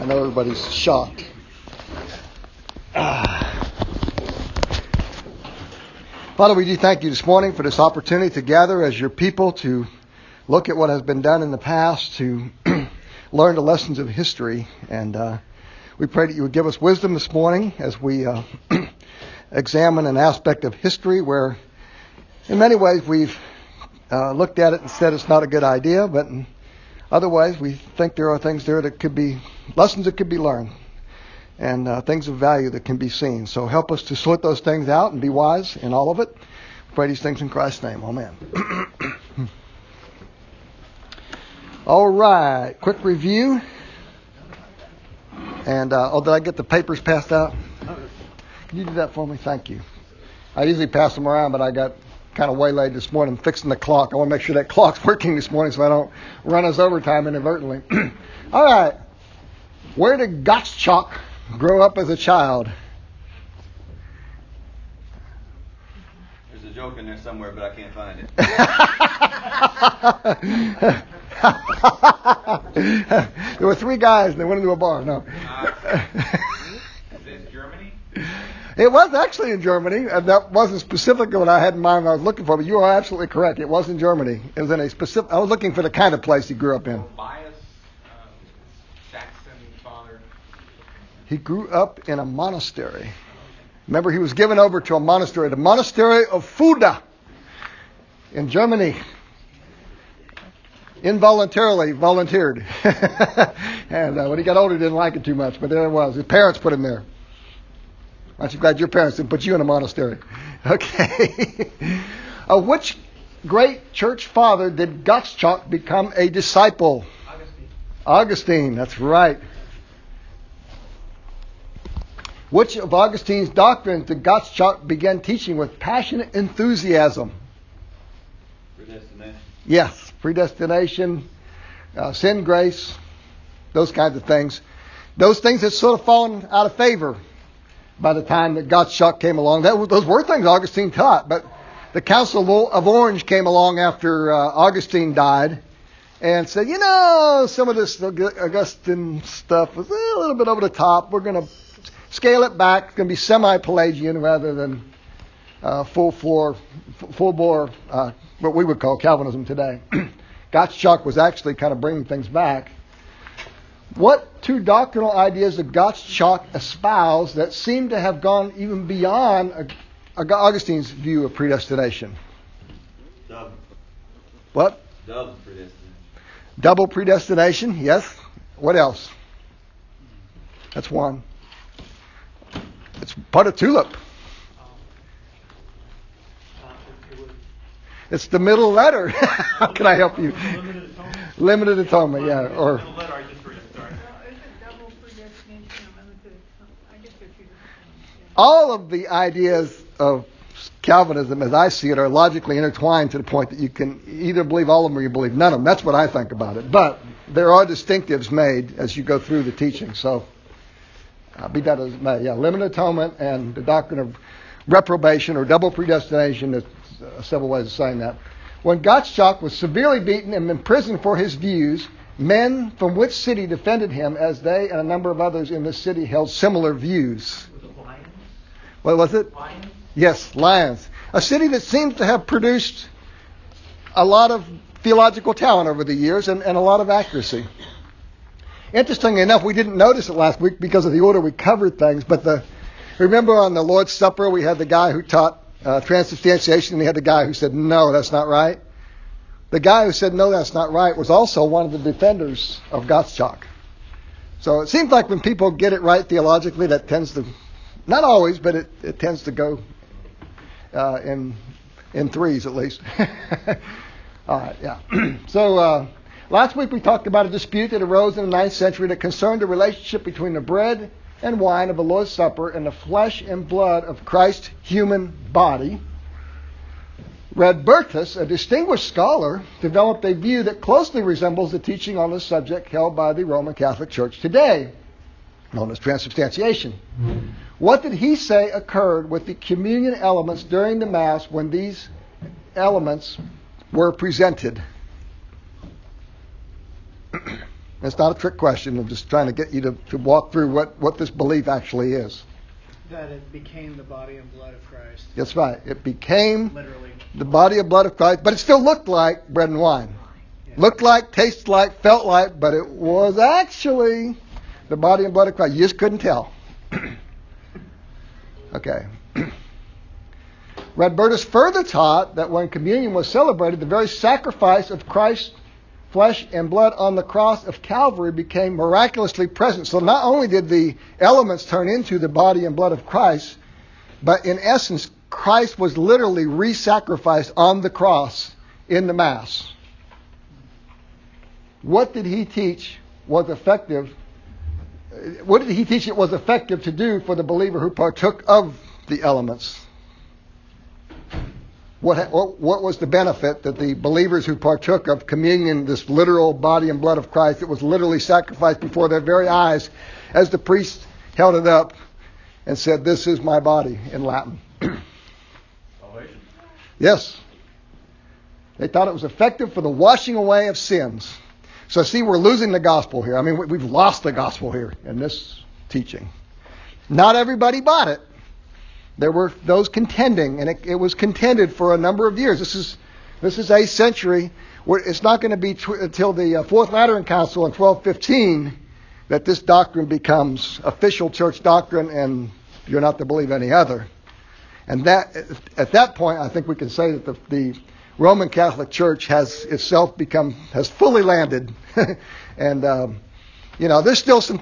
I know everybody's shocked. Father, we do thank you this morning for this opportunity to gather as your people to look at what has been done in the past, to learn the lessons of history. And we pray that you would give us wisdom this morning as we examine an aspect of history where in many ways we've looked at it and said it's not a good idea, but in other ways we think there are things there that could be lessons that could be learned and things of value that can be seen. So help us to sort those things out and be wise in all of it. We pray these things in Christ's name. Amen. All right. Quick review. And, did I get the papers passed out? Can you do that for me? Thank you. I usually pass them around, but I got kind of waylaid this morning fixing the clock. I want to make sure that clock's working this morning so I don't run us overtime inadvertently. All right. Where did Gottschalk grow up as a child? There's a joke in there somewhere, but I can't find it. There were three guys and they went into a bar. No. Is this Germany? It was actually in Germany. That wasn't specifically what I had in mind when I was looking for, but you are absolutely correct. It was in Germany. It was in a specific. I was looking for the kind of place he grew up in. Tobias, Saxon father. He grew up in a monastery. Remember, he was given over to a monastery, the monastery of Fulda in Germany. Involuntarily volunteered. And when he got older, he didn't like it too much, but there it was. His parents put him there. Aren't you glad your parents didn't put you in a monastery? Okay. Which great church father did Gottschalk become a disciple? Augustine, that's right. Which of Augustine's doctrines did Gottschalk begin teaching with passionate enthusiasm? Predestination. Yes, predestination, sin, grace, those kinds of things. Those things had sort of fallen out of favor by the time that Gottschalk came along. Those were things Augustine taught, but the Council of Orange came along after Augustine died and said, some of this Augustine stuff was a little bit over the top. We're going to scale it back. It's going to be semi-Pelagian rather than full bore, what we would call Calvinism today. Gottschalk was actually kind of bringing things back. What two doctrinal ideas did Gottschalk espouse that seem to have gone even beyond Augustine's view of predestination? Double. What? Double predestination. Double predestination, yes. What else? That's one. It's part of TULIP. It's the middle letter. How can I help you? Limited atonement, yeah. Or all of the ideas of Calvinism, as I see it, are logically intertwined to the point that you can either believe all of them or you believe none of them. That's what I think about it. But there are distinctives made as you go through the teaching. So, be that as it may. Yeah, limited atonement and the doctrine of reprobation or double predestination. There's several ways of saying that. When Gottschalk was severely beaten and imprisoned for his views, men from which city defended him, as they and a number of others in this city held similar views? Was it Lyons? What was it? Lyons? Yes, Lyons. A city that seems to have produced a lot of theological talent over the years and a lot of accuracy. Interestingly enough, we didn't notice it last week because of the order we covered things, but remember on the Lord's Supper we had the guy who taught transubstantiation and we had the guy who said, no, that's not right. The guy who said, no, that's not right was also one of the defenders of Gottschalk. So it seems like when people get it right theologically, that tends to, not always, but it tends to go in threes at least. All right, yeah. So last week we talked about a dispute that arose in the 9th century that concerned the relationship between the bread and wine of the Lord's Supper and the flesh and blood of Christ's human body. Radbertus, a distinguished scholar, developed a view that closely resembles the teaching on this subject held by the Roman Catholic Church today, known as transubstantiation. What did he say occurred with the communion elements during the Mass when these elements were presented? It's not a trick question. I'm just trying to get you to walk through what this belief actually is. That it became the body and blood of Christ. That's right. It became literally the body and blood of Christ, but it still looked like bread and wine. Yeah. Looked like, tasted like, felt like, but it was actually the body and blood of Christ. You just couldn't tell. Okay. Radbertus further taught that when communion was celebrated, the very sacrifice of Christ's flesh and blood on the cross of Calvary became miraculously present. So not only did the elements turn into the body and blood of Christ, but in essence, Christ was literally re-sacrificed on the cross in the Mass. What did he teach was effective? What did he teach it was effective to do for the believer who partook of the elements? What was the benefit that the believers who partook of communion, this literal body and blood of Christ, it was literally sacrificed before their very eyes as the priest held it up and said, "This is my body," in Latin? Salvation. Yes. They thought it was effective for the washing away of sins. So see, we're losing the gospel here. I mean, we've lost the gospel here in this teaching. Not everybody bought it. There were those contending, and it was contended for a number of years. This is 8th century. It's not going to be until the Fourth Lateran Council in 1215 that this doctrine becomes official church doctrine, and you're not to believe any other. And that at that point, I think we can say that the Roman Catholic Church has fully landed, and there's still some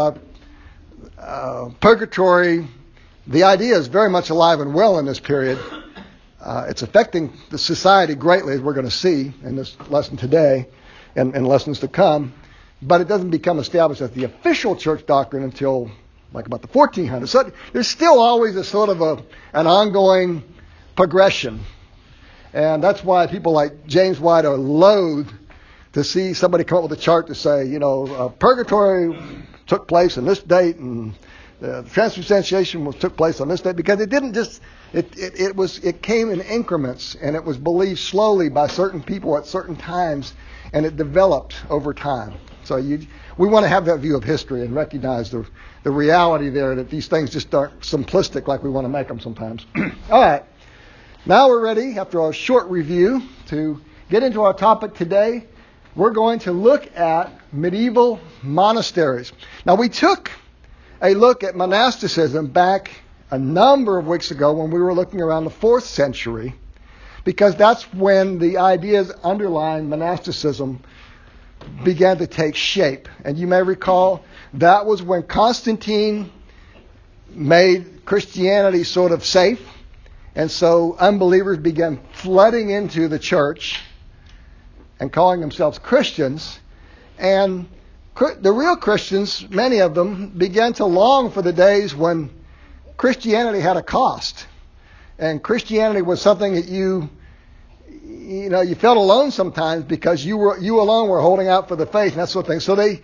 purgatory. The idea is very much alive and well in this period. It's affecting the society greatly, as we're going to see in this lesson today and lessons to come. But it doesn't become established as the official church doctrine until like about the 1400s. So there's still always a sort of an ongoing progression. And that's why people like James White are loath to see somebody come up with a chart to say, purgatory took place on this date and the transubstantiation took place on this date, because it didn't just it came in increments, and it was believed slowly by certain people at certain times, and it developed over time. So we want to have that view of history and recognize the reality there, that these things just aren't simplistic like we want to make them sometimes. All right. Now we're ready, after our short review, to get into our topic today. We're going to look at medieval monasteries. Now, we took a look at monasticism back a number of weeks ago when we were looking around the 4th century, because that's when the ideas underlying monasticism began to take shape. And you may recall that was when Constantine made Christianity sort of safe, and so unbelievers began flooding into the church and calling themselves Christians. And the real Christians, many of them, began to long for the days when Christianity had a cost. And Christianity was something that you felt alone sometimes, because you alone were holding out for the faith and that sort of thing. So they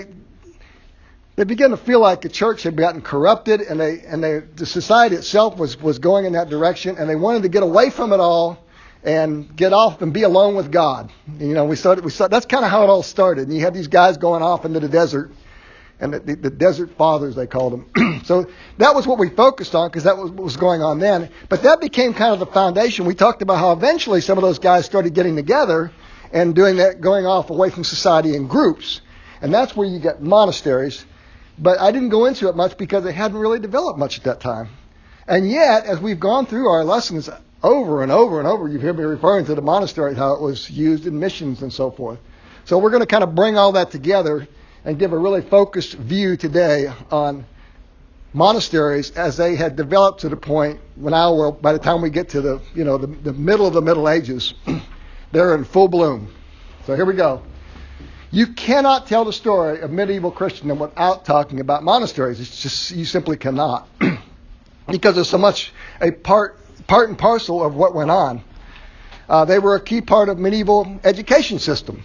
began to feel like the church had gotten corrupted, and the society itself was going in that direction, and they wanted to get away from it all and get off and be alone with God. We started. That's kind of how it all started. And you had these guys going off into the desert, and the desert fathers, they called them. So that was what we focused on, because that was what was going on then. But that became kind of the foundation. We talked about how eventually some of those guys started getting together and doing that, going off away from society in groups, and that's where you get monasteries. But I didn't go into it much because it hadn't really developed much at that time. And yet, as we've gone through our lessons over and over and over, you've heard me referring to the monastery, how it was used in missions and so forth. So we're going to kind of bring all that together and give a really focused view today on monasteries as they had developed to the point now, by the time we get to the middle of the Middle Ages, they're in full bloom. So here we go. You cannot tell the story of medieval Christendom without talking about monasteries. It's just, you simply cannot. Because there's so much a part and parcel of what went on. They were a key part of medieval education system.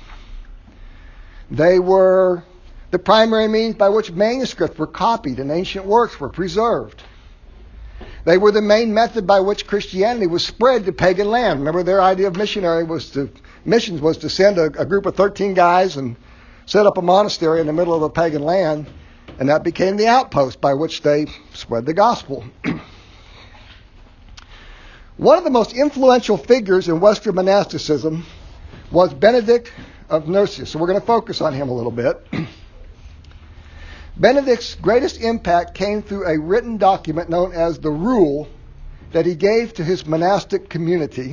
They were the primary means by which manuscripts were copied and ancient works were preserved. They were the main method by which Christianity was spread to pagan land. Remember, their idea of missions was to send a group of 13 guys and set up a monastery in the middle of a pagan land, and that became the outpost by which they spread the gospel. One of the most influential figures in Western monasticism was Benedict of Nursia. So we're going to focus on him a little bit. Benedict's greatest impact came through a written document known as the Rule that he gave to his monastic community.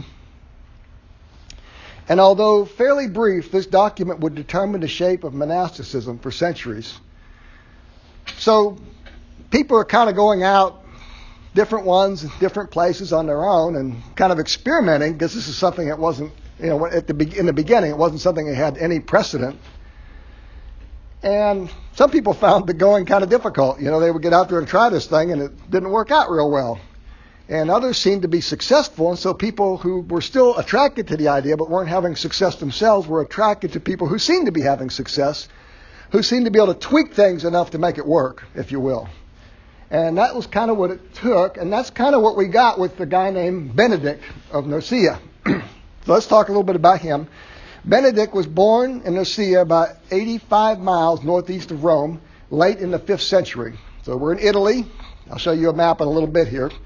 And although fairly brief, this document would determine the shape of monasticism for centuries. So people are kind of going out, different ones, different places on their own, and kind of experimenting, because this is something that wasn't, in the beginning, it wasn't something that had any precedent. And some people found the going kind of difficult. They would get out there and try this thing, and it didn't work out real well. And others seemed to be successful, and so people who were still attracted to the idea but weren't having success themselves were attracted to people who seemed to be having success, who seemed to be able to tweak things enough to make it work, if you will. And that was kind of what it took, and that's kind of what we got with the guy named Benedict of Nursia. So let's talk a little bit about him. Benedict was born in Nursia about 85 miles northeast of Rome, late in the 5th century. So we're in Italy. I'll show you a map in a little bit here.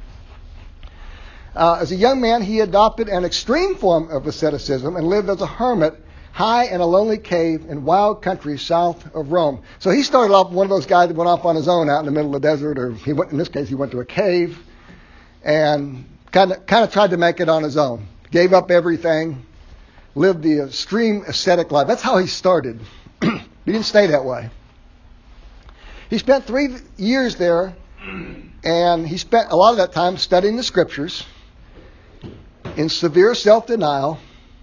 As a young man, he adopted an extreme form of asceticism and lived as a hermit high in a lonely cave in wild country south of Rome. So he started off one of those guys that went off on his own out in the middle of the desert, or in this case, he went to a cave and kind of tried to make it on his own. Gave up everything, lived the extreme ascetic life. That's how he started. He didn't stay that way. He spent 3 years there, and he spent a lot of that time studying the scriptures in severe self-denial,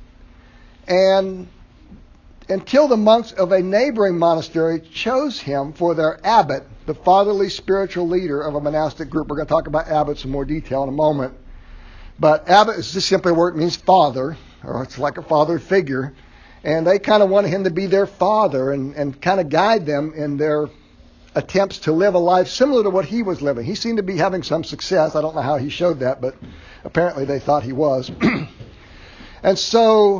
and until the monks of a neighboring monastery chose him for their abbot, the fatherly spiritual leader of a monastic group. We're going to talk about abbots in more detail in a moment. But abbot is just simply a word, it means father, or it's like a father figure. And they kind of wanted him to be their father and kind of guide them in their attempts to live a life similar to what he was living. He seemed to be having some success. I don't know how he showed that, but apparently they thought he was. And so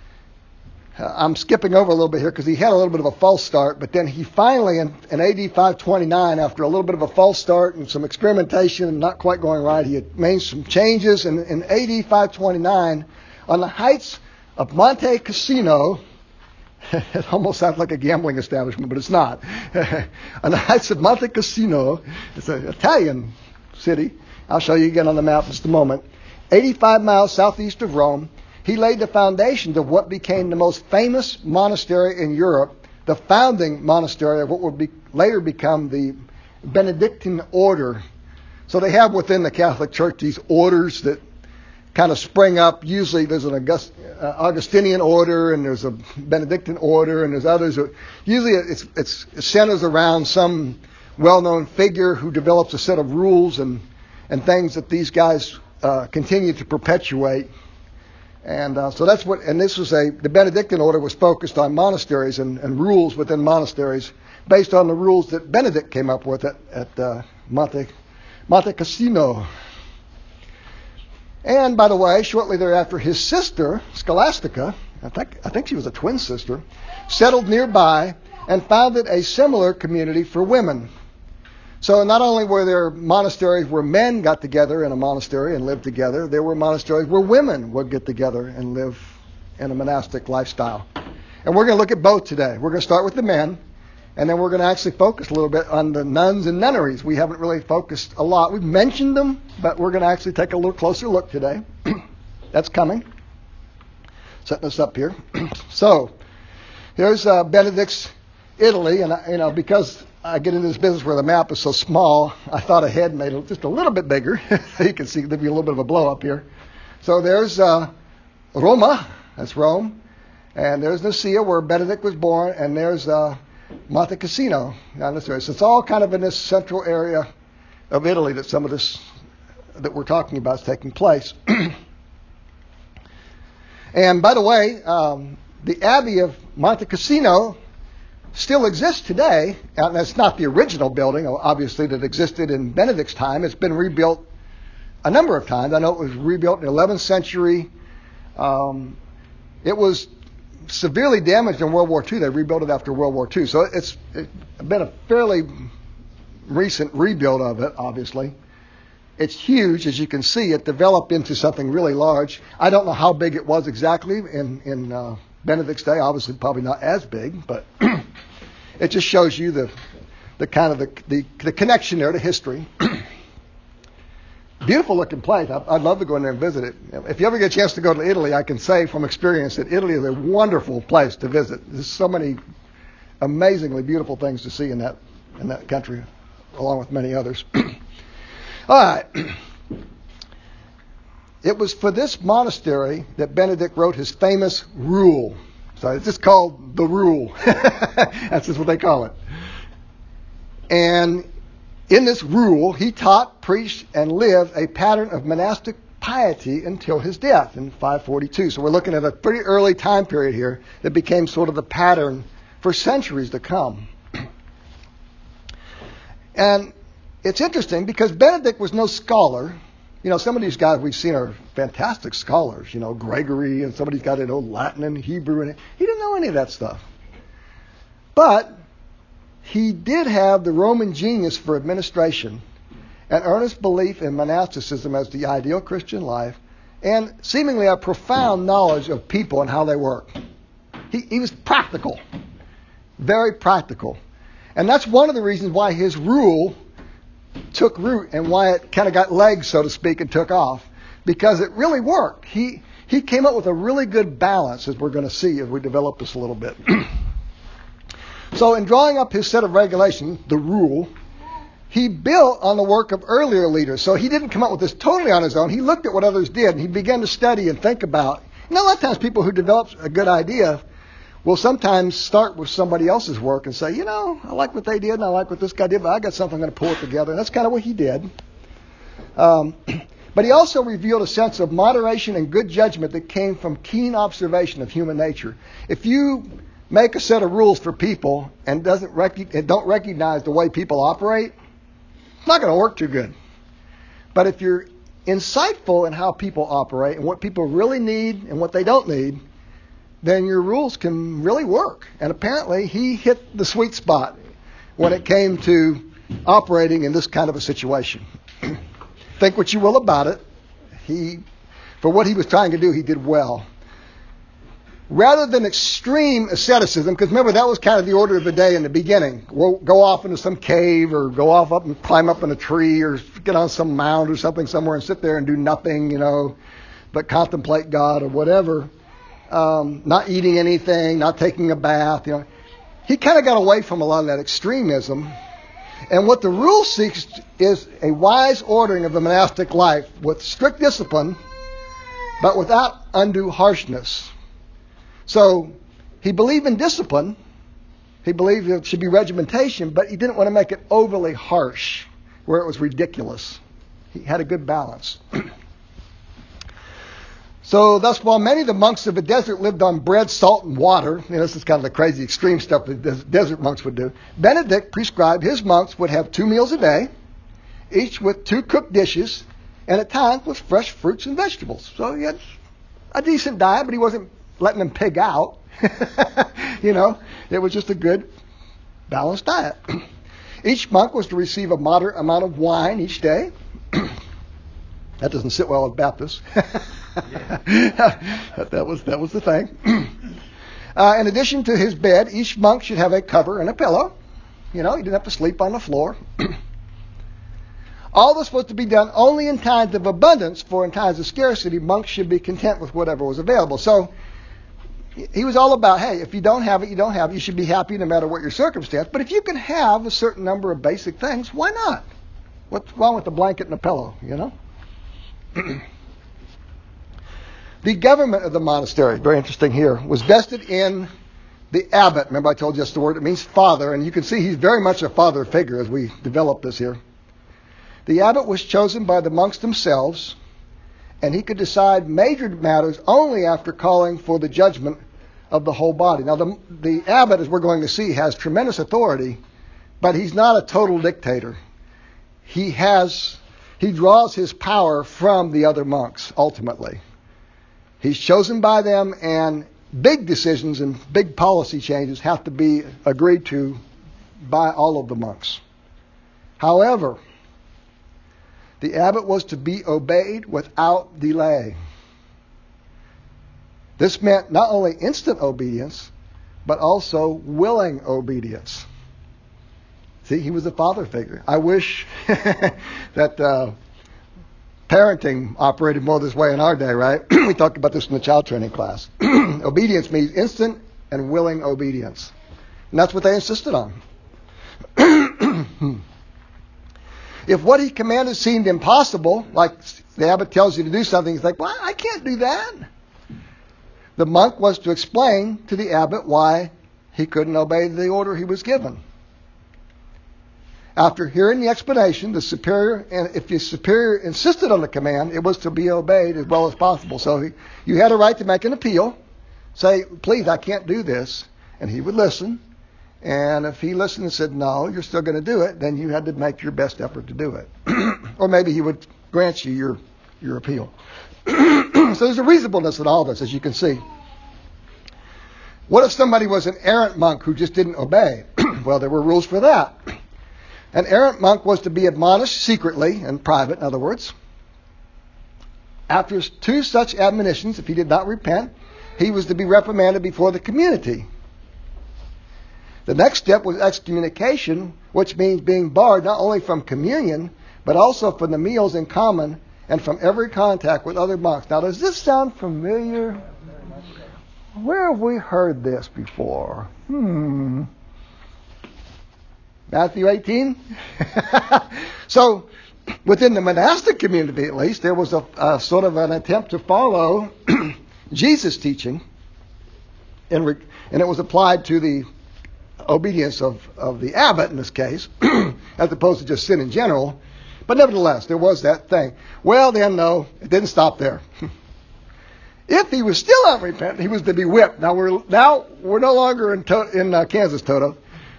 I'm skipping over a little bit here because he had a little bit of a false start, but then he finally, in AD 529, after a little bit of a false start and some experimentation and not quite going right, he had made some changes. And in AD 529, on the heights of Monte Cassino, it almost sounds like a gambling establishment, but it's not. On the heights of Monte Cassino, it's an Italian city. I'll show you again on the map in just a moment. 85 miles southeast of Rome, he laid the foundations of what became the most famous monastery in Europe, the founding monastery of what would later become the Benedictine order. So they have within the Catholic Church these orders that kind of spring up. Usually there's an Augustinian order, and there's a Benedictine order, and there's others. Usually it centers around some well-known figure who develops a set of rules and things that these guys continue to perpetuate. And so that's what, and this was the Benedictine order was focused on monasteries and rules within monasteries based on the rules that Benedict came up with at Monte Cassino. And by the way, shortly thereafter, his sister, Scholastica, I think she was a twin sister, settled nearby and founded a similar community for women. So not only were there monasteries where men got together in a monastery and lived together, there were monasteries where women would get together and live in a monastic lifestyle. And we're going to look at both today. We're going to start with the men, and then we're going to actually focus a little bit on the nuns and nunneries. We haven't really focused a lot. We've mentioned them, but we're going to actually take a little closer look today. That's coming. Setting us up here. So here's Benedict's Italy, and because I get into this business where the map is so small, I thought ahead and made it just a little bit bigger. You can see there'll be a little bit of a blow up here. So there's Roma, that's Rome, and there's Nicaea where Benedict was born, and there's Monte Cassino down this area. So it's all kind of in this central area of Italy that some of this that we're talking about is taking place. And by the way, the Abbey of Monte Cassino still exists today, and it's not the original building, obviously, that existed in Benedict's time. It's been rebuilt a number of times. I know it was rebuilt in the 11th century. It was severely damaged in World War II. They rebuilt it after World War II. So it's been a fairly recent rebuild of it, obviously. It's huge, as you can see. It developed into something really large. I don't know how big it was exactly in Benedict's day. Obviously, probably not as big, but it just shows you the kind of the connection there to history. Beautiful looking place. I'd love to go in there and visit it. If you ever get a chance to go to Italy, I can say from experience that Italy is a wonderful place to visit. There's so many amazingly beautiful things to see in that country, along with many others. All right. It was for this monastery that Benedict wrote his famous rule. So it's just called the Rule. That's just what they call it. And in this rule, he taught, preached, and lived a pattern of monastic piety until his death in 542. So we're looking at a pretty early time period here that became sort of the pattern for centuries to come. And it's interesting because Benedict was no scholar. You know, some of these guys we've seen are fantastic scholars. You know, Gregory and somebody's got to know Latin and Hebrew. And he didn't know any of that stuff. But he did have the Roman genius for administration, an earnest belief in monasticism as the ideal Christian life, and seemingly a profound knowledge of people and how they work. He was practical, very practical. And that's one of the reasons why his rule took root and why it kind of got legs, so to speak, and took off, because it really worked. He came up with a really good balance, as we're going to see as we develop this a little bit. So in drawing up his set of regulations, the Rule, he built on the work of earlier leaders. So he didn't come up with this totally on his own. He looked at what others did, and he began to study and think about. You know, a lot of times people who develop a good idea will sometimes start with somebody else's work and say, you know, I like what they did and I like what this guy did, but I got something I'm going to pull it together. And that's kind of what he did. But he also revealed a sense of moderation and good judgment that came from keen observation of human nature. If you make a set of rules for people and don't recognize the way people operate, it's not going to work too good. But if you're insightful in how people operate and what people really need and what they don't need, then your rules can really work. And apparently he hit the sweet spot when it came to operating in this kind of a situation. Think what you will about it. For what he was trying to do, he did well. Rather than extreme asceticism, because remember that was kind of the order of the day in the beginning. We'll go off into some cave or go off up and climb up in a tree or get on some mound or something somewhere and sit there and do nothing, you know, but contemplate God or whatever. Not eating anything, not taking a bath, you know. He kind of got away from a lot of that extremism. And what the Rule seeks is a wise ordering of the monastic life with strict discipline, but without undue harshness. So he believed in discipline. He believed it should be regimentation, but he didn't want to make it overly harsh where it was ridiculous. He had a good balance. So thus, while many of the monks of the desert lived on bread, salt, and water, you know, this is kind of the crazy extreme stuff that desert monks would do, Benedict prescribed his monks would have 2 meals a day, each with 2 cooked dishes, and at times with fresh fruits and vegetables. So he had a decent diet, but he wasn't letting them pig out. You know, it was just a good, balanced diet. Each monk was to receive a moderate amount of wine each day. That doesn't sit well with Baptists. That was the thing. In addition to his bed, each monk should have a cover and a pillow. You know, he didn't have to sleep on the floor. All this was to be done only in times of abundance, for in times of scarcity, monks should be content with whatever was available. So he was all about, hey, if you don't have it, you don't have it. You should be happy no matter what your circumstance. But if you can have a certain number of basic things, why not? What's wrong with the blanket and the pillow, you know? The government of the monastery, very interesting here, was vested in the abbot. Remember I told you that's the word. It means father. And you can see he's very much a father figure as we develop this here. The abbot was chosen by the monks themselves, and he could decide major matters only after calling for the judgment of the whole body. Now, the abbot, as we're going to see, has tremendous authority, but he's not a total dictator. He draws his power from the other monks, ultimately. He's chosen by them, and big decisions and big policy changes have to be agreed to by all of the monks. However, the abbot was to be obeyed without delay. This meant not only instant obedience, but also willing obedience. See, he was a father figure. I wish that parenting operated more this way in our day, right? We talked about this in the child training class. Obedience means instant and willing obedience. And that's what they insisted on. If what he commanded seemed impossible, like the abbot tells you to do something, he's like, well, I can't do that. The monk was to explain to the abbot why he couldn't obey the order he was given. After hearing the explanation, the superior, and if the superior insisted on the command, it was to be obeyed as well as possible. So you had a right to make an appeal, say, please, I can't do this, and he would listen. And if he listened and said, no, you're still going to do it, then you had to make your best effort to do it. Or maybe he would grant you your appeal. So there's a reasonableness in all this, as you can see. What if somebody was an errant monk who just didn't obey? Well, there were rules for that. An errant monk was to be admonished secretly, in private, in other words. After 2 such admonitions, if he did not repent, he was to be reprimanded before the community. The next step was excommunication, which means being barred not only from communion, but also from the meals in common and from every contact with other monks. Now, does this sound familiar? Where have we heard this before? Matthew 18? So, within the monastic community at least, there was a sort of an attempt to follow Jesus' teaching, and it was applied to the obedience of the abbot in this case, as opposed to just sin in general. But nevertheless, there was that thing. Well, then, no, it didn't stop there. If he was still unrepentant, he was to be whipped. Now we're no longer in Kansas, Toto.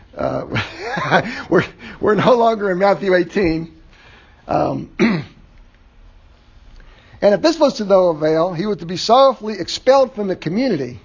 We're no longer in Matthew 18. And if this was to no avail, he was to be sorrowfully expelled from the community.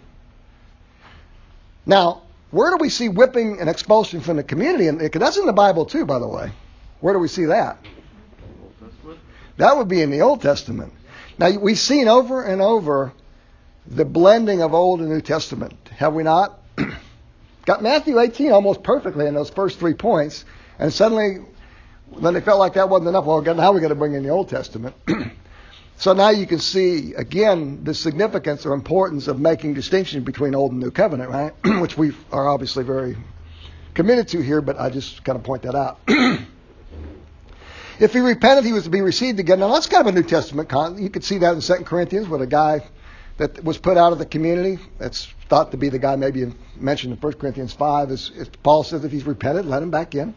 Now, where do we see whipping and expulsion from the community? And that's in the Bible too, by the way. Where do we see that? That would be in the Old Testament. Now, we've seen over and over the blending of Old and New Testament, have we not? Got Matthew 18 almost perfectly in those first 3 points, and suddenly, when they felt like that wasn't enough, well, now we've got to bring in the Old Testament. So now you can see, again, the significance or importance of making distinction between Old and New Covenant, right? Which we are obviously very committed to here, but I just kind of point that out. If he repented, he was to be received again. Now, that's kind of a New Testament concept. You could see that in 2 Corinthians with a guy that was put out of the community. That's thought to be the guy maybe mentioned in 1 Corinthians 5. As Paul says, if he's repented, let him back in.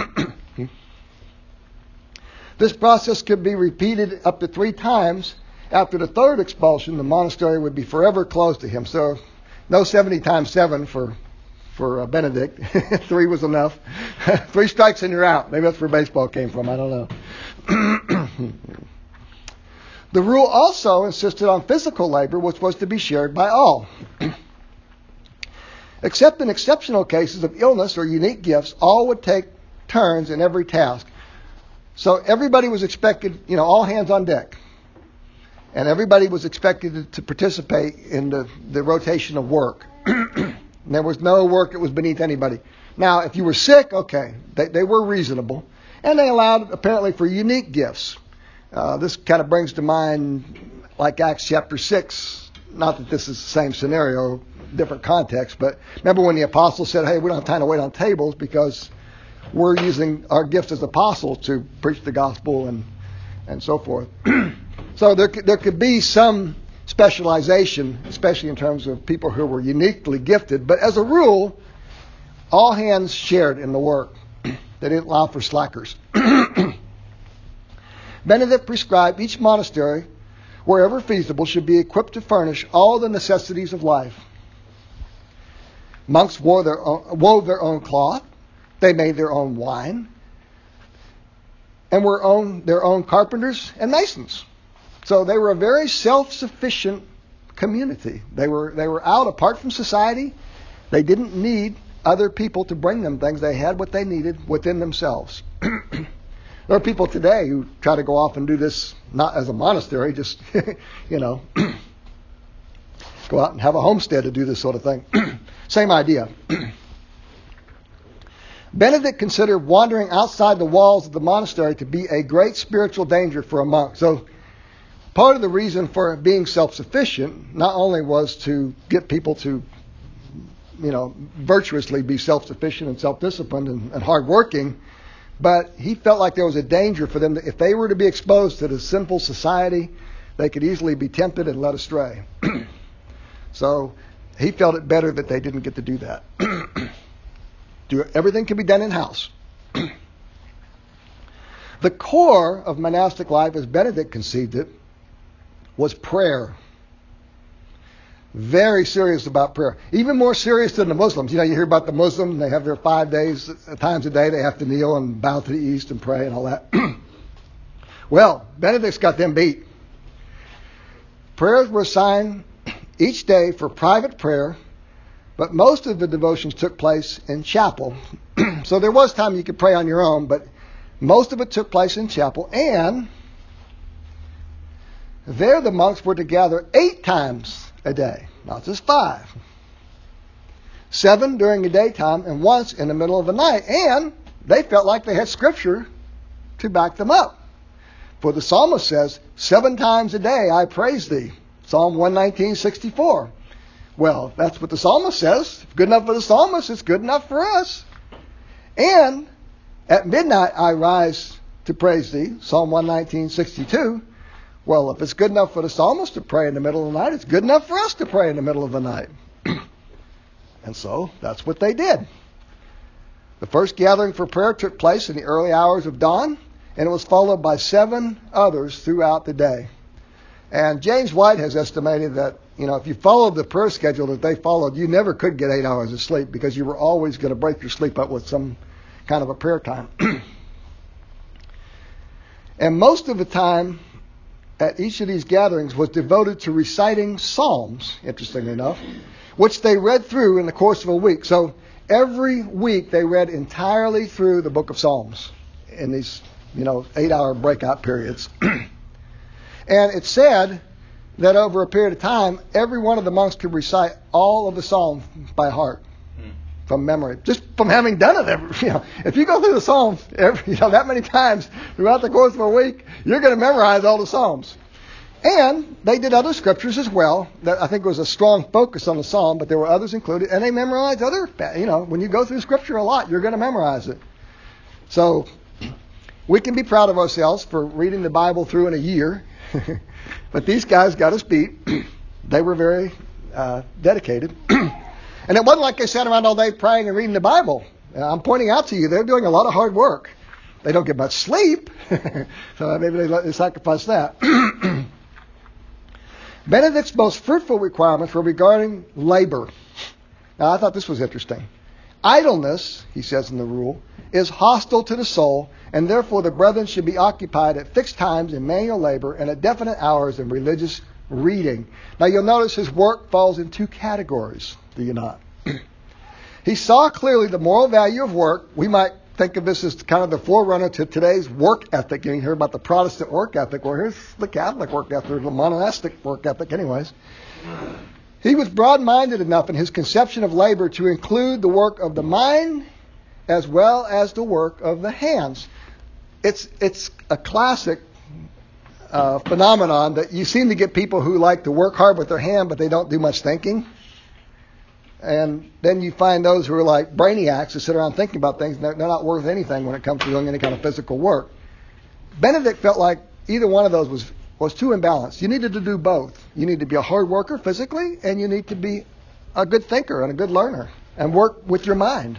This process could be repeated up to 3 times. After the 3rd expulsion, the monastery would be forever closed to him. So no 70 times 7 for Benedict. 3 was enough. 3 strikes and you're out. Maybe that's where baseball came from. I don't know. The rule also insisted on physical labor, which was to be shared by all. Except in exceptional cases of illness or unique gifts, all would take turns in every task. So everybody was expected, all hands on deck. And everybody was expected to participate in the rotation of work. And there was no work that was beneath anybody. Now, if you were sick, okay, they were reasonable. And they allowed, apparently, for unique gifts. This kind of brings to mind, like Acts chapter 6, not that this is the same scenario, different context, but remember when the apostles said, hey, we don't have time to wait on tables because we're using our gifts as apostles to preach the gospel and so forth. So there could be some specialization, especially in terms of people who were uniquely gifted. But as a rule, all hands shared in the work. They didn't allow for slackers. Benedict prescribed each monastery, wherever feasible, should be equipped to furnish all the necessities of life. Monks wove their own cloth. They made their own wine. And were their own carpenters and masons. So they were a very self-sufficient community. They were out apart from society. They didn't need other people to bring them things. They had what they needed within themselves. There are people today who try to go off and do this not as a monastery, just, go out and have a homestead to do this sort of thing. Same idea. Benedict considered wandering outside the walls of the monastery to be a great spiritual danger for a monk. So part of the reason for being self-sufficient not only was to get people to, virtuously be self-sufficient and self-disciplined and hard-working, but he felt like there was a danger for them that if they were to be exposed to the sinful society, they could easily be tempted and led astray. So he felt it better that they didn't get to do that. Everything can be done in-house. The core of monastic life, as Benedict conceived it, was prayer. Very serious about prayer. Even more serious than the Muslims. You hear about the Muslims, they have their 5 times a day, they have to kneel and bow to the east and pray and all that. Well, Benedict's got them beat. Prayers were assigned each day for private prayer, but most of the devotions took place in chapel. So there was time you could pray on your own, but most of it took place in chapel. And there the monks were to gather 8 times a day, not just 5. 7 during the daytime and once in the middle of the night. And they felt like they had scripture to back them up. For the psalmist says, 7 times a day I praise thee. Psalm 119:64. Well, that's what the psalmist says. If good enough for the psalmist, it's good enough for us. And at midnight I rise to praise thee. Psalm 119:62. Well, if it's good enough for the psalmist to pray in the middle of the night, it's good enough for us to pray in the middle of the night. And so that's what they did. The first gathering for prayer took place in the early hours of dawn, and it was followed by 7 others throughout the day. And James White has estimated that, if you followed the prayer schedule that they followed, you never could get 8 hours of sleep because you were always going to break your sleep up with some kind of a prayer time. And most of the time at each of these gatherings was devoted to reciting psalms, interestingly enough, which they read through in the course of a week. So every week they read entirely through the book of Psalms in these, 8-hour breakout periods. And it's said that over a period of time, every one of the monks could recite all of the Psalms by heart, from memory, just from having done it. If you go through the Psalms that many times throughout the course of a week, you're going to memorize all the Psalms. And they did other scriptures as well. That I think was a strong focus on the Psalm, but there were others included, and they memorized other. When you go through Scripture a lot, you're going to memorize it. So we can be proud of ourselves for reading the Bible through in a year. But these guys got us beat. They were very dedicated. And it wasn't like they sat around all day praying and reading the Bible. I'm pointing out to you, they're doing a lot of hard work. They don't get much sleep. So maybe they sacrifice that. Benedict's most fruitful requirements were regarding labor. Now, I thought this was interesting. Idleness, he says in the rule, is hostile to the soul, and therefore the brethren should be occupied at fixed times in manual labor and at definite hours in religious reading. Now, you'll notice his work falls in 2 categories, do you not? He saw clearly the moral value of work. We might think of this as kind of the forerunner to today's work ethic. You hear about the Protestant work ethic. Well, here's the Catholic work ethic, the monastic work ethic anyways. He was broad-minded enough in his conception of labor to include the work of the mind as well as the work of the hands. It's a classic phenomenon that you seem to get people who like to work hard with their hand, but they don't do much thinking. And then you find those who are like brainiacs who sit around thinking about things, and they're not worth anything when it comes to doing any kind of physical work. Benedict felt like either one of those was too imbalanced. You needed to do both. You need to be a hard worker physically, and you need to be a good thinker and a good learner and work with your mind.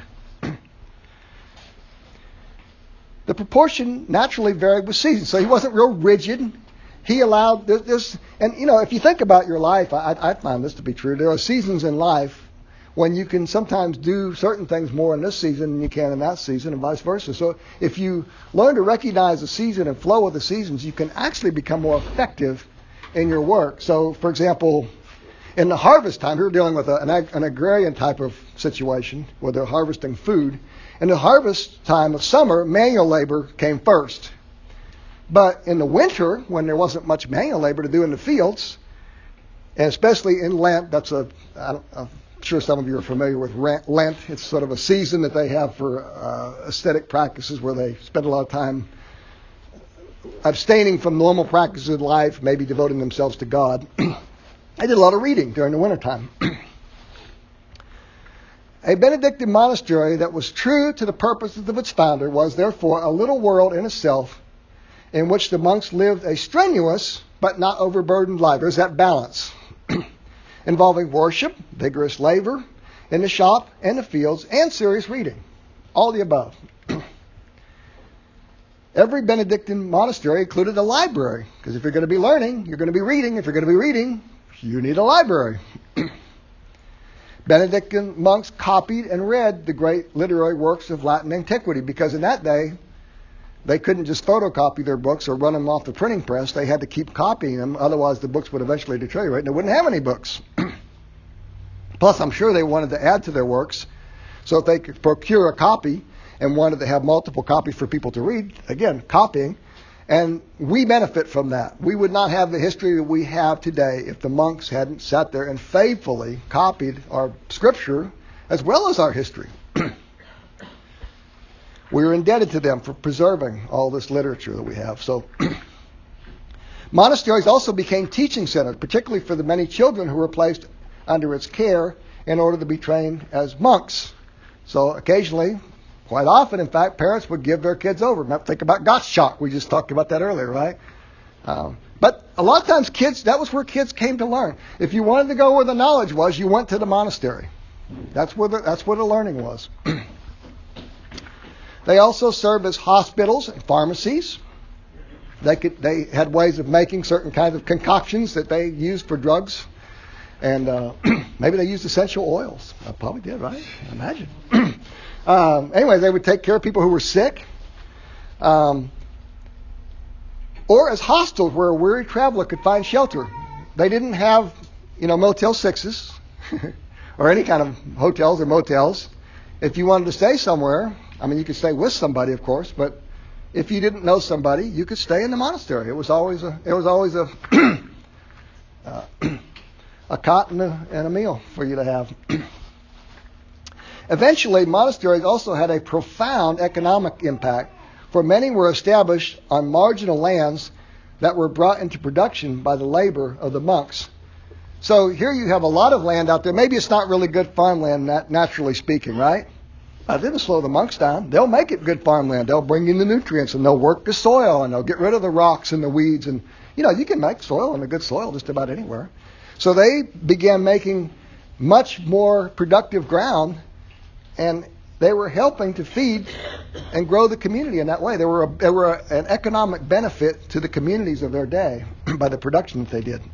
The proportion naturally varied with seasons, so he wasn't real rigid. He allowed this, and if you think about your life, I find this to be true. There are seasons in life when you can sometimes do certain things more in this season than you can in that season, and vice versa. So if you learn to recognize the season and flow with the seasons, you can actually become more effective in your work. So, for example, In the harvest time, we were dealing with an agrarian type of situation where they're harvesting food. In the harvest time of summer, manual labor came first. But in the winter, when there wasn't much manual labor to do in the fields, and especially in Lent, I'm sure some of you are familiar with Lent. It's sort of a season that they have for ascetic practices where they spend a lot of time abstaining from normal practices of life, maybe devoting themselves to God. I did a lot of reading during the wintertime. A Benedictine monastery that was true to the purposes of its founder was therefore a little world in itself in which the monks lived a strenuous but not overburdened life. There's that balance involving worship, vigorous labor in the shop and the fields, and serious reading. All the above. Every Benedictine monastery included a library, because if you're going to be learning, you're going to be reading. If you're going to be reading, you need a library. Benedictine monks copied and read the great literary works of Latin antiquity, because in that day, they couldn't just photocopy their books or run them off the printing press. They had to keep copying them, otherwise the books would eventually deteriorate and they wouldn't have any books. Plus, I'm sure they wanted to add to their works, so if they could procure a copy and wanted to have multiple copies for people to read, again, copying, and we benefit from that. We would not have the history that we have today if the monks hadn't sat there and faithfully copied our scripture as well as our history. We are indebted to them for preserving all this literature that we have. So, monasteries also became teaching centers, particularly for the many children who were placed under its care in order to be trained as monks. So occasionally, quite often, in fact, parents would give their kids over. Now, think about Gottschalk. We just talked about that earlier, right? But a lot of times that was where kids came to learn. If you wanted to go where the knowledge was, you went to the monastery. That's where the learning was. They also served as hospitals and pharmacies. They had ways of making certain kinds of concoctions that they used for drugs. And maybe they used essential oils. I probably did, right? I imagine. Anyway, they would take care of people who were sick. Or as hostels where a weary traveler could find shelter. They didn't have, Motel 6s or any kind of hotels or motels. If you wanted to stay somewhere, you could stay with somebody, of course, but if you didn't know somebody, you could stay in the monastery. It was always a a cot and a meal for you to have. Eventually, monasteries also had a profound economic impact, for many were established on marginal lands that were brought into production by the labor of the monks. So here you have a lot of land out there. Maybe it's not really good farmland, naturally speaking, right? That didn't slow the monks down. They'll make it good farmland. They'll bring in the nutrients, and they'll work the soil, and they'll get rid of the rocks and the weeds. And, you can make soil and a good soil just about anywhere. So they began making much more productive ground, and they were helping to feed and grow the community in that way. They were an economic benefit to the communities of their day by the production that they did.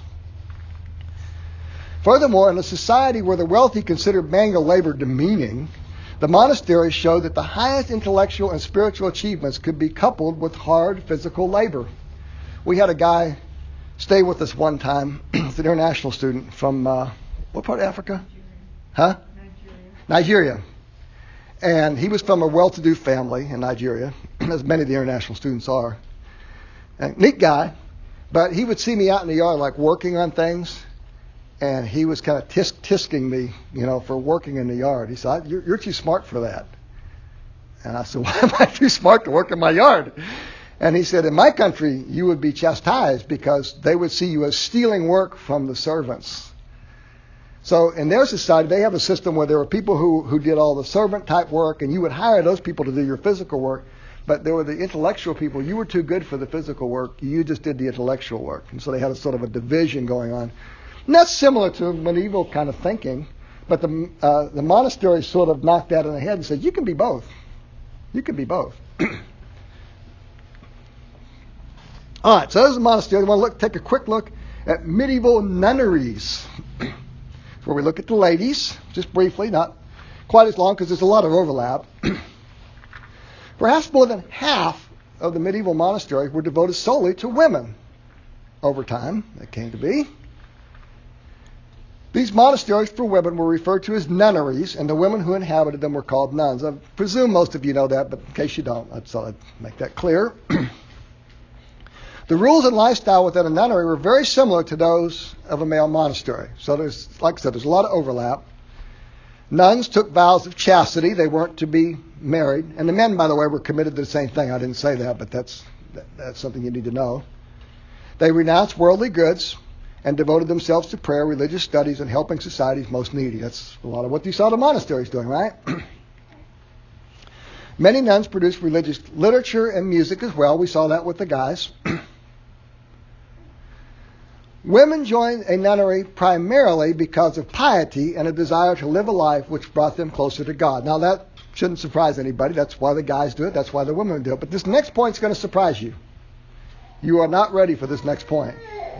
Furthermore, in a society where the wealthy considered manual labor demeaning, the monasteries showed that the highest intellectual and spiritual achievements could be coupled with hard physical labor. We had a guy stay with us one time. He's an international student from, what part of Africa? Huh? Nigeria. And he was from a well-to-do family in Nigeria, as many of the international students are. And neat guy, but he would see me out in the yard like working on things, and he was kind of tisking me, for working in the yard. He said, you're too smart for that. And I said, why am I too smart to work in my yard? And he said, in my country, you would be chastised because they would see you as stealing work from the servants. So in their society, they have a system where there were people who did all the servant type work, and you would hire those people to do your physical work. But there were the intellectual people. You were too good for the physical work. You just did the intellectual work. And so they had a sort of a division going on. And that's similar to medieval kind of thinking. But the monastery sort of knocked that on the head and said, you can be both. You can be both. All right, so there's a monastery. I want to take a quick look at medieval nunneries. Where we look at the ladies, just briefly, not quite as long because there's a lot of overlap. Perhaps more than half of the medieval monasteries were devoted solely to women. Over time, that came to be. These monasteries for women were referred to as nunneries, and the women who inhabited them were called nuns. I presume most of you know that, but in case you don't, I thought I'd make that clear. The rules and lifestyle within a nunnery were very similar to those of a male monastery. So there's, like I said, there's a lot of overlap. Nuns took vows of chastity. They weren't to be married. And the men, by the way, were committed to the same thing. I didn't say that, but that's something you need to know. They renounced worldly goods and devoted themselves to prayer, religious studies, and helping society's most needy. That's a lot of what you saw the monasteries doing, right? Many nuns produced religious literature and music as well. We saw that with the guys. Women joined a nunnery primarily because of piety and a desire to live a life which brought them closer to God. Now that shouldn't surprise anybody. That's why the guys do it. That's why the women do it. But this next point is going to surprise you. You are not ready for this next point.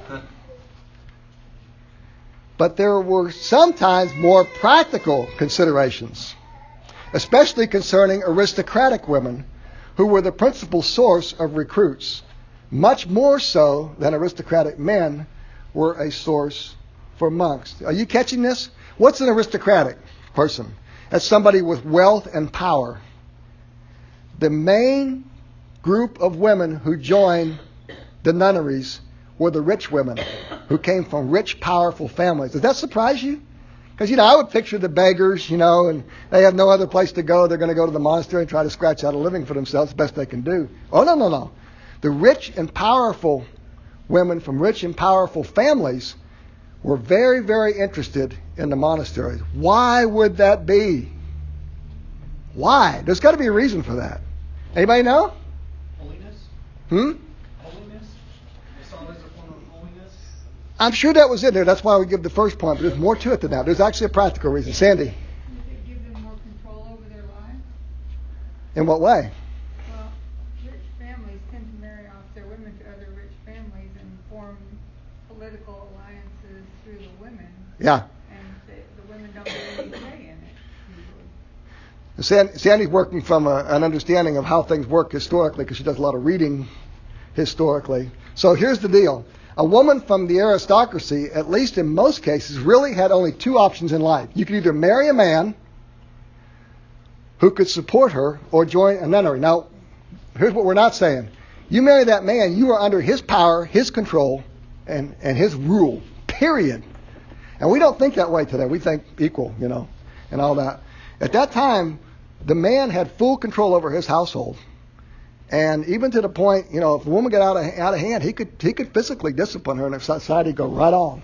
But there were sometimes more practical considerations, especially concerning aristocratic women who were the principal source of recruits, much more so than aristocratic men were a source for monks. Are you catching this? What's an aristocratic person? That's somebody with wealth and power. The main group of women who joined the nunneries were the rich women who came from rich, powerful families. Does that surprise you? Because, I would picture the beggars, and they have no other place to go. They're going to go to the monastery and try to scratch out a living for themselves, the best they can do. Oh, no. The rich and powerful women from rich and powerful families were very, very interested in the monasteries. Why would that be? Why? There's got to be a reason for that. Anybody know? Holiness? Holiness? They saw it as a form of holiness? I'm sure that was in there. That's why we give the first point. But there's more to it than that. There's actually a practical reason. Sandy? Did it give them more control over their lives? In what way? Well, rich families tend to marry off their women to other rich families and form political alliances through the women. Yeah. And the women don't get any say in it, usually. Sandy's working from an understanding of how things work historically because she does a lot of reading historically. So here's the deal. A woman from the aristocracy, at least in most cases, really had only two options in life. You could either marry a man who could support her or join a nunnery. Now, here's what we're not saying. You marry that man, you are under his power, his control, and his rule, period. And we don't think that way today. We think equal, and all that. At that time, the man had full control over his household. And even to the point, if a woman got out of hand, he could physically discipline her, and if society go right on.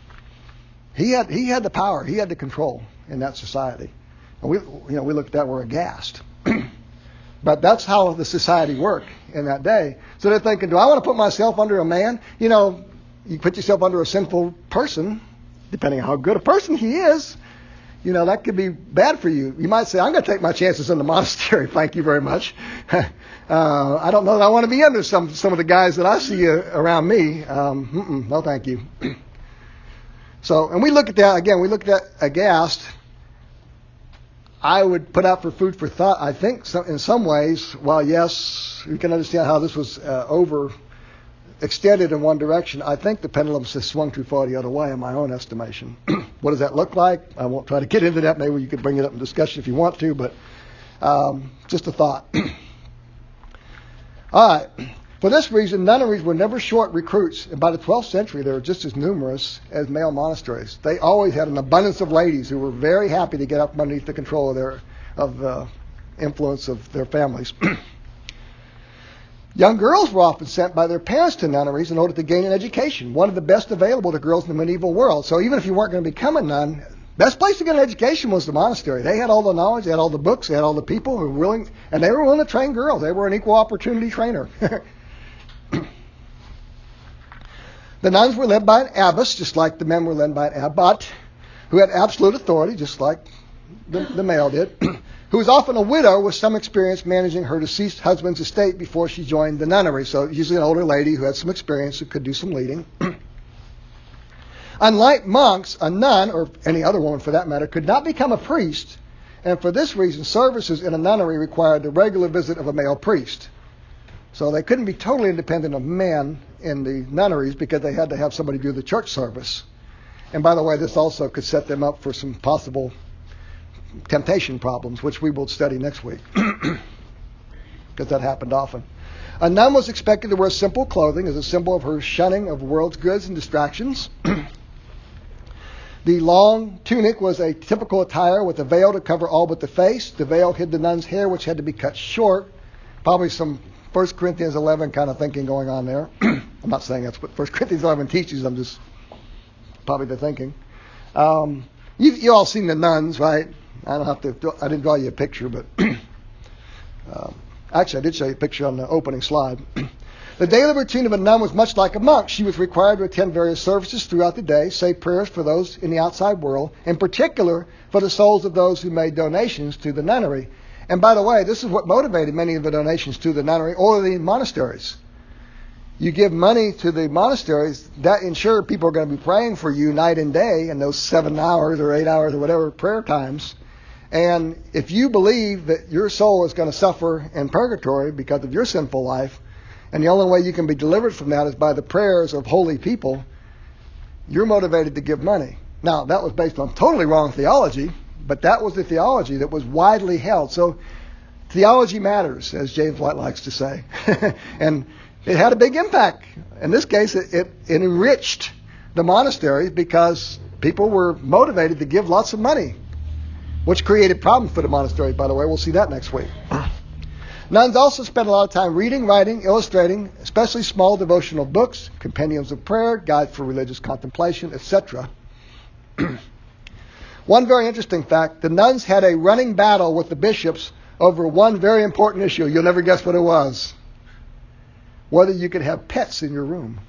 He had the power, he had the control in that society. And we look at that, we're aghast. But that's how the society worked in that day. So they're thinking, do I want to put myself under a man? You put yourself under a sinful person, depending on how good a person he is. That could be bad for you. You might say, I'm going to take my chances in the monastery. Thank you very much. I don't know that I want to be under some of the guys that I see around me. No, thank you. So, and we look at that, again, we look at that aghast. I would put out for food for thought, I think in some ways, while yes, we can understand how this was extended in one direction, I think the pendulum has swung too far the other way in my own estimation. What does that look like? I won't try to get into that. Maybe you could bring it up in discussion if you want to, but just a thought. All right. For this reason, nunneries were never short recruits, and by the 12th century, they were just as numerous as male monasteries. They always had an abundance of ladies who were very happy to get up underneath the control of the influence of their families. Young girls were often sent by their parents to nunneries in order to gain an education, one of the best available to girls in the medieval world. So even if you weren't going to become a nun, best place to get an education was the monastery. They had all the knowledge, they had all the books, they had all the people who were willing, and they were willing to train girls. They were an equal opportunity trainer. The nuns were led by an abbess, just like the men were led by an abbot, who had absolute authority, just like the male did, who was often a widow with some experience managing her deceased husband's estate before she joined the nunnery. So usually an older lady who had some experience who could do some leading. Unlike monks, a nun, or any other woman for that matter, could not become a priest, and for this reason, services in a nunnery required the regular visit of a male priest. So they couldn't be totally independent of men in the nunneries because they had to have somebody do the church service. And by the way, this also could set them up for some possible temptation problems, which we will study next week, because that happened often. A nun was expected to wear simple clothing as a symbol of her shunning of the world's goods and distractions. The long tunic was a typical attire with a veil to cover all but the face. The veil hid the nun's hair, which had to be cut short. Probably some 1 Corinthians 11 kind of thinking going on there. I'm not saying that's what 1 Corinthians 11 teaches. I'm just probably the thinking. You all seen the nuns, right? I didn't draw you a picture, but actually I did show you a picture on the opening slide. The daily routine of a nun was much like a monk. She was required to attend various services throughout the day, say prayers for those in the outside world, in particular for the souls of those who made donations to the nunnery. And by the way, this is what motivated many of the donations to the nunnery or the monasteries. You give money to the monasteries, that ensured people are going to be praying for you night and day in those 7 hours or 8 hours or whatever prayer times. And if you believe that your soul is going to suffer in purgatory because of your sinful life, and the only way you can be delivered from that is by the prayers of holy people, you're motivated to give money. Now, that was based on totally wrong theology, but that was the theology that was widely held. So theology matters, as James White likes to say. And it had a big impact. In this case, it enriched the monasteries because people were motivated to give lots of money, which created problems for the monasteries, by the way. We'll see that next week. Nuns also spent a lot of time reading, writing, illustrating, especially small devotional books, compendiums of prayer, guides for religious contemplation, etc. One very interesting fact, the nuns had a running battle with the bishops over one very important issue. You'll never guess what it was. Whether you could have pets in your room.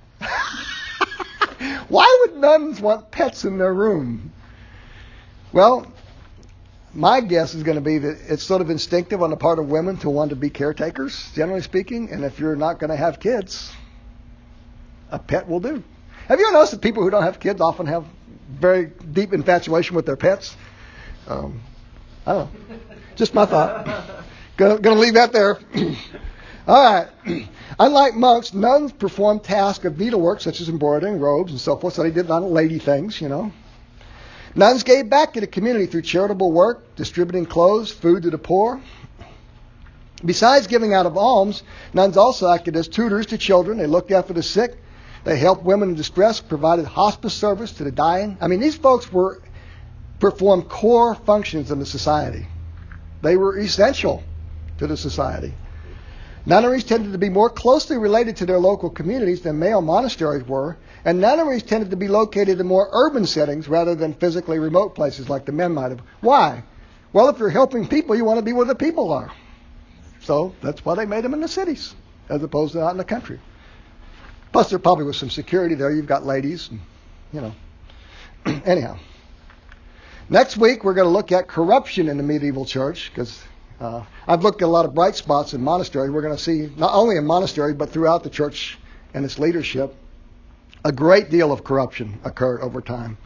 Why would nuns want pets in their room? Well, my guess is going to be that it's sort of instinctive on the part of women to want to be caretakers, generally speaking. And if you're not going to have kids, a pet will do. Have you ever noticed that people who don't have kids often have very deep infatuation with their pets? I don't know. Just my thought. Going to leave that there. All right. Unlike monks, nuns performed tasks of needlework, such as embroidering robes and so forth. So they did a lot of lady things, you know. Nuns gave back to the community through charitable work, distributing clothes, food to the poor. Besides giving out of alms, nuns also acted as tutors to children. They looked after the sick. They helped women in distress, provided hospice service to the dying. I mean, these folks performed core functions in the society. They were essential to the society. Nunneries tended to be more closely related to their local communities than male monasteries were, and nunneries tended to be located in more urban settings rather than physically remote places like the men might have. Why? Well, if you're helping people, you want to be where the people are. So that's why they made them in the cities as opposed to out in the country. Plus, there probably was some security there. You've got ladies, and, you know. Anyhow. Next week, we're going to look at corruption in the medieval church, because I've looked at a lot of bright spots in monasteries. We're going to see, not only in monasteries, but throughout the church and its leadership, a great deal of corruption occurred over time.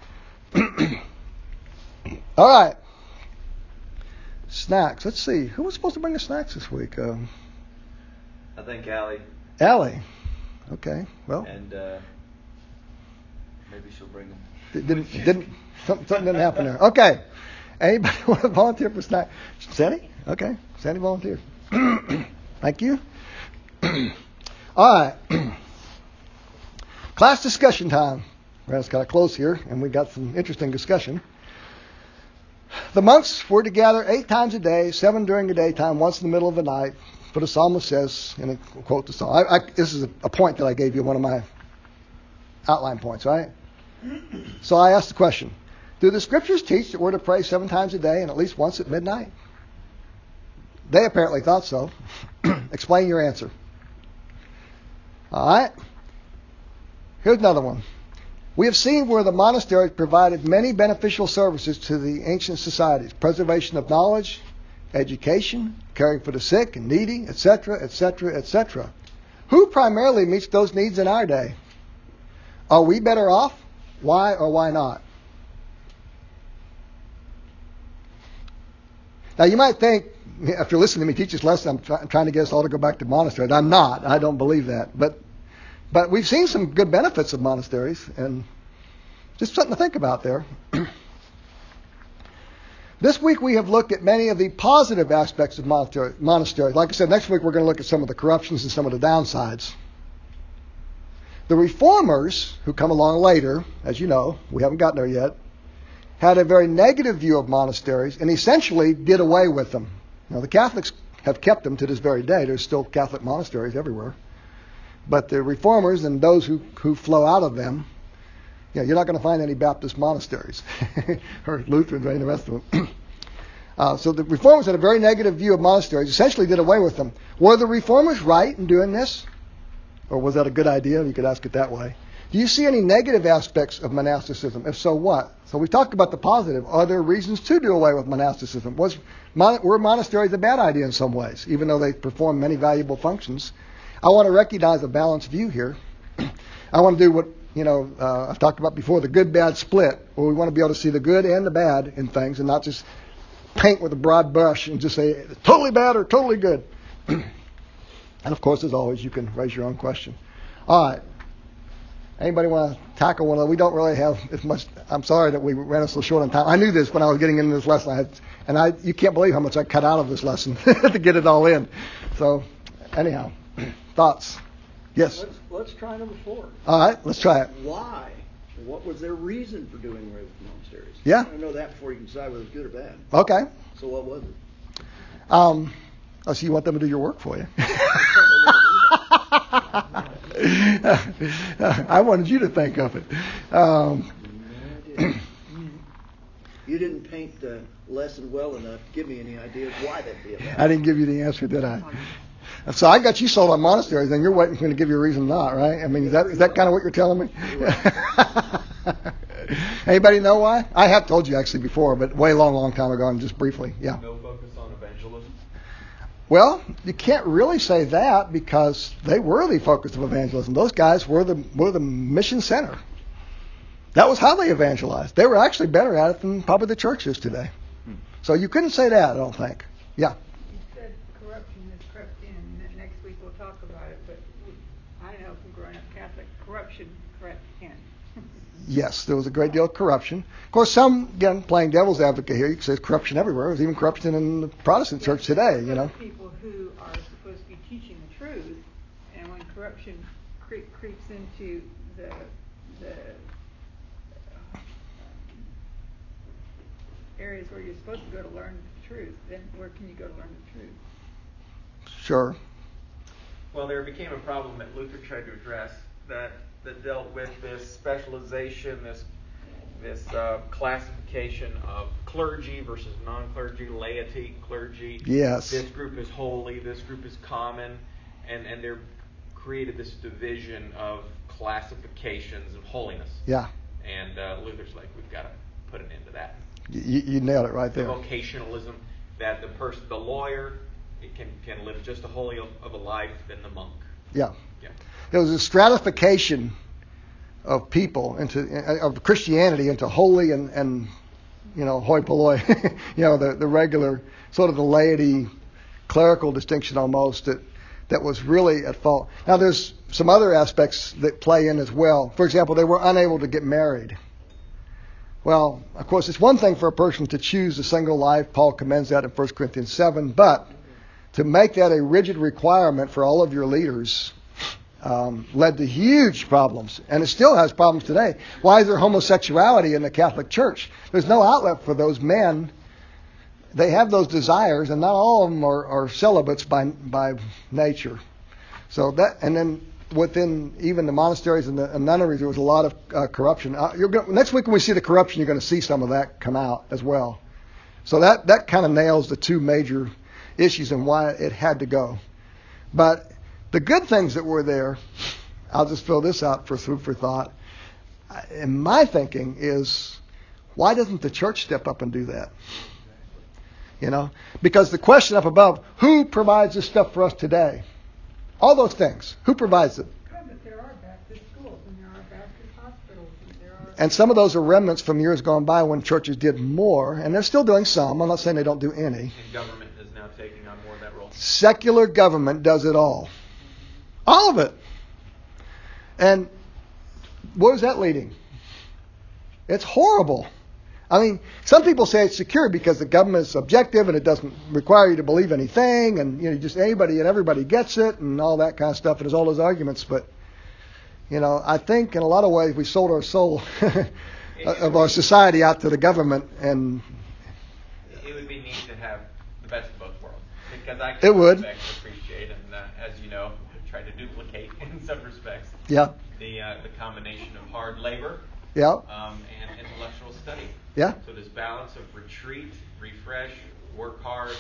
All right. Snacks. Let's see. Who was supposed to bring the snacks this week? I think Allie. Allie. Okay. Well. And maybe she'll bring them. Something didn't happen there. Okay. Anybody want to volunteer for snack? Sandy? Okay. Sandy volunteered. Thank you. All right. Class discussion time. Well, it's got to close here, and we got some interesting discussion. The monks were to gather 8 times a day, 7 during the daytime, once in the middle of the night. For the psalmist says, and I quote the psalm. This is a point that I gave you, one of my outline points, right? So I asked the question, do the scriptures teach that we're to pray 7 times a day and at least once at midnight? They apparently thought so. Explain your answer. All right. Here's another one. We have seen where the monasteries provided many beneficial services to the ancient societies. Preservation of knowledge, education, caring for the sick and needy, etc., etc., etc. Who primarily meets those needs in our day? Are we better off? Why or why not? Now you might think, after listening to me teach this lesson, I'm trying to get us all to go back to monasteries. I'm not. I don't believe that. But we've seen some good benefits of monasteries, and Just something to think about there. This week we have looked at many of the positive aspects of monasteries. Like I said, next week we're going to look at some of the corruptions and some of the downsides. The reformers, who come along later, as you know, we haven't gotten there yet, had a very negative view of monasteries and essentially did away with them. Now, the Catholics have kept them to this very day. There's still Catholic monasteries everywhere. But the reformers and those who flow out of them, you're not going to find any Baptist monasteries or Lutherans or any of the rest of them. So the reformers had a very negative view of monasteries, essentially did away with them. Were the reformers right in doing this? Or was that a good idea? You could ask it that way. Do you see any negative aspects of monasticism? If so, what? So we talked about the positive. Are there reasons to do away with monasticism? Were monasteries a bad idea in some ways, even though they perform many valuable functions? I want to recognize a balanced view here. I want to do what I've talked about before, the good-bad split, where we want to be able to see the good and the bad in things and not just paint with a broad brush and just say totally bad or totally good. And of course, as always, you can raise your own question. All right. Anybody want to tackle one of them? We don't really have as much. I'm sorry that we ran so short on time. I knew this when I was getting into this lesson. You can't believe how much I cut out of this lesson to get it all in. So, anyhow, thoughts? Yes? Let's try number 4. All right, let's try it. Why? What was their reason for doing away with monasteries? Yeah. I know that before you can decide whether it's good or bad. Okay. So what was it? So you want them to do your work for you? I wanted you to think of it. You didn't paint the lesson well enough to give me any ideas why that'd be about. I didn't give you the answer, did I? So I got you sold on monasteries, and you're waiting for me to give you a reason not, right? I mean, is that kind of what you're telling me? Anybody know why? I have told you actually before, but way long time ago, and just briefly. Yeah. No focus on evangelism. Well, you can't really say that because they were the focus of evangelism. Those guys were the mission center. That was how they evangelized. They were actually better at it than probably the church is today. So you couldn't say that, I don't think. Yeah. You said corruption has crept in. Next week we'll talk about it, but I know from growing up Catholic, corruption crept in. Yes, there was a great deal of corruption. Of course, some, again, playing devil's advocate here, you can say there's corruption everywhere. There's even corruption in the Protestant church today, People who are supposed to be teaching the truth, and when corruption creeps into the areas where you're supposed to go to learn the truth, then where can you go to learn the truth? Sure. Well, there became a problem that Luther tried to address that dealt with this specialization, this classification of clergy versus non-clergy, laity, clergy. Yes. This group is holy, this group is common, and they're created this division of classifications of holiness. Yeah. And Luther's like, we've got to put an end to that. You nailed it right there. The vocationalism that the lawyer, it can live just as holy of a life than the monk. Yeah. Yeah. There was a stratification of people of Christianity into holy and hoi polloi, the regular sort of the laity clerical distinction almost that was really at fault. Now there's some other aspects that play in as well. For example, they were unable to get married. Well, of course, it's one thing for a person to choose a single life. Paul commends that in 1 Corinthians 7. But to make that a rigid requirement for all of your leaders led to huge problems. And it still has problems today. Why is there homosexuality in the Catholic Church? There's no outlet for those men. They have those desires, and not all of them are celibates by nature. So that, and then within even the monasteries and the nunneries, there was a lot of corruption. Next week when we see the corruption, you're going to see some of that come out as well. So that kind of nails the two major issues and why it had to go. But the good things that were there, I'll just fill this out for food for thought. In my thinking is, why doesn't the church step up and do that? Because the question up above, who provides this stuff for us today? All those things. Who provides it? But there are Baptist schools and there are Baptist hospitals and some of those are remnants from years gone by when churches did more, and they're still doing some. I'm not saying they don't do any. And government is now taking on more of that role. Secular government does it all. All of it. And where is that leading? It's horrible. I mean, some people say it's secure because the government is objective and it doesn't require you to believe anything, and just anybody and everybody gets it and all that kind of stuff. And there's all those arguments, but I think in a lot of ways we sold our soul of our society out to the government, and it would be neat to have the best of both worlds, because I it would appreciate, and as you know, try to duplicate in some respects. Yeah. The combination of hard labor. Yeah. And intellectual study. Yeah. So this balance of retreat, refresh, work hard,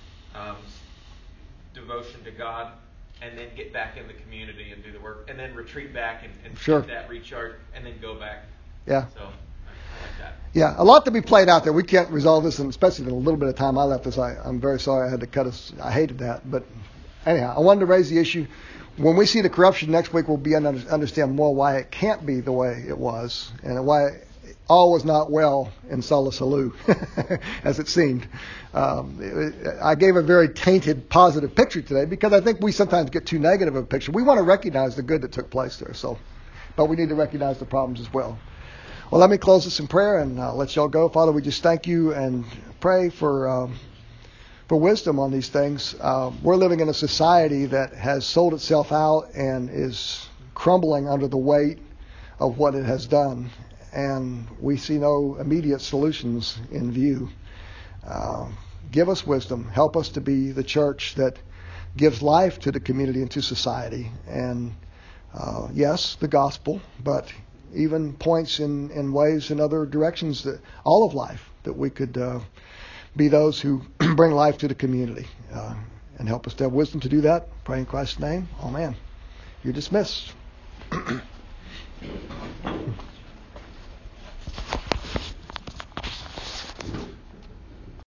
devotion to God, and then get back in the community and do the work, and then retreat back and sure. get that recharge, and then go back. Yeah. So I like that. Yeah, a lot to be played out there. We can't resolve this, and especially in a little bit of time I left this. I'm very sorry I had to cut us. I hated that, but anyhow, I wanted to raise the issue. When we see the corruption next week, we'll be able to understand more why it can't be the way it was, and why all was not well in Sala Salou, as it seemed. I gave a very tainted, positive picture today because I think we sometimes get too negative of a picture. We want to recognize the good that took place there, but we need to recognize the problems as well. Well, let me close this in prayer and let y'all go. Father, we just thank you and pray for wisdom on these things. We're living in a society that has sold itself out and is crumbling under the weight of what it has done, and we see no immediate solutions in view. Give us wisdom. Help us to be the church that gives life to the community and to society, and yes, the gospel, but even points in ways in other directions, that all of life, that we could be those who bring life to the community, and help us to have wisdom to do that. Pray in Christ's name. Amen. You're dismissed.